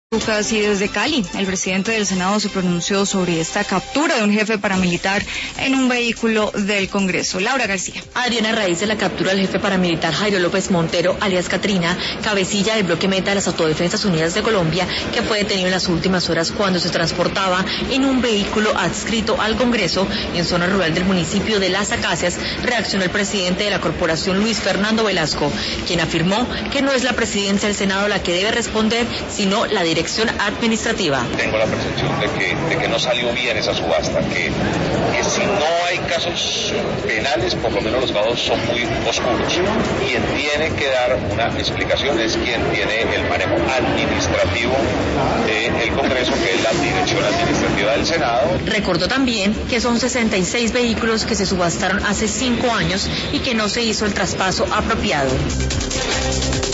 Lucas, y desde Cali, el presidente del Senado se pronunció sobre esta captura de un jefe paramilitar en un vehículo del Congreso. Laura García. Adriana, a raíz de la captura del jefe paramilitar Jairo López Montero, alias Catrina, cabecilla del bloque Meta de las Autodefensas Unidas de Colombia, que fue detenido en las últimas horas cuando se transportaba en un vehículo adscrito al Congreso en zona rural del municipio de Las Acacias, reaccionó el presidente de la corporación, Luis Fernando Velasco, quien afirmó que no es la presidencia del Senado la que debe responder, sino la dirección administrativa. Tengo la percepción de que no salió bien esa subasta, que si no hay casos penales, por lo menos los casos son muy oscuros. Quien tiene que dar una explicación es quien tiene el manejo administrativo del Congreso, que es la dirección administrativa del Senado. Recordó también que son 66 vehículos que se subastaron hace 5 años y que no se hizo el traspaso apropiado.